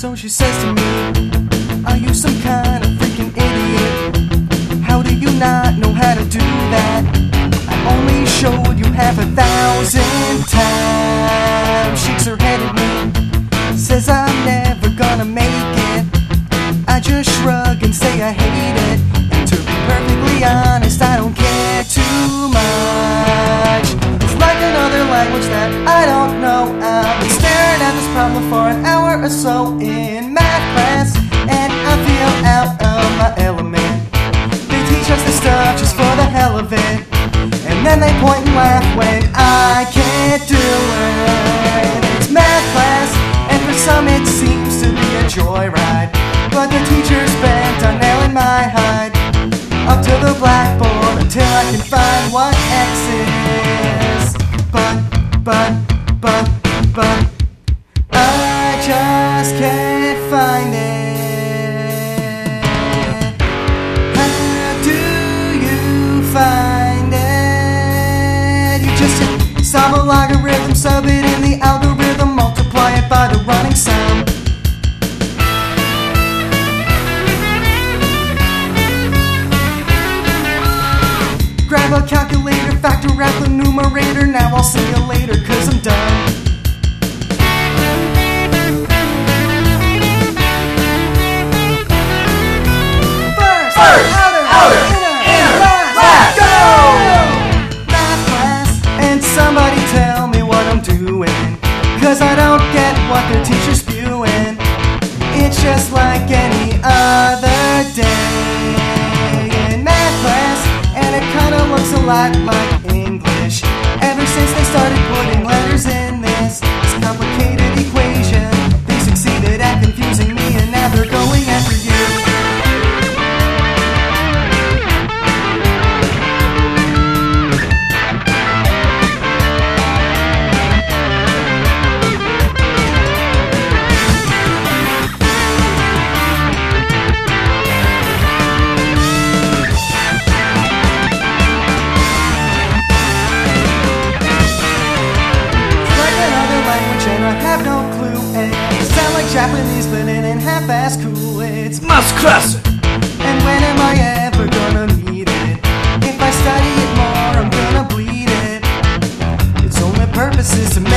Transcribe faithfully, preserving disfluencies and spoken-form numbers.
So she says to me, are you some kind of freaking idiot? How do you not know how to do that? I only showed you half a thousand times. Shakes her head at me, says I'm never gonna make it. I just shrug and say I hate it. And to be perfectly honest, I don't care too much. It's like another language that I don't know. I've been staring at this problem for an hour or so in math class, and I feel out of my element. They teach us this stuff just for the hell of it, and then they point and laugh when I can't do it. It's math class, and for some it seems to be a joyride, but the teacher's bent on nailing my hide up to the blackboard until I can find what X is. But, but, but, but I just can't find it. How do you find it? You just solve a logarithm, sub it in the algorithm, multiply it by the running sum. Grab a calculator, factor out the numerator. Now I'll see you later, cause I'm done. First, First outer, outer, inner, inner, last, last, go! Math class, and somebody tell me what I'm doing, cause I don't get what their teacher's spewing. It's just like any other day in math class, and it kinda looks a lot like English. Ever since they started putting letters in this, this complicated equation, they succeeded at confusing me, and now they're going after you. Japanese, but in and half-ass cool. It's Mathklasse! And when am I ever gonna need it? If I study it more, I'm gonna bleed it. Its only purpose is to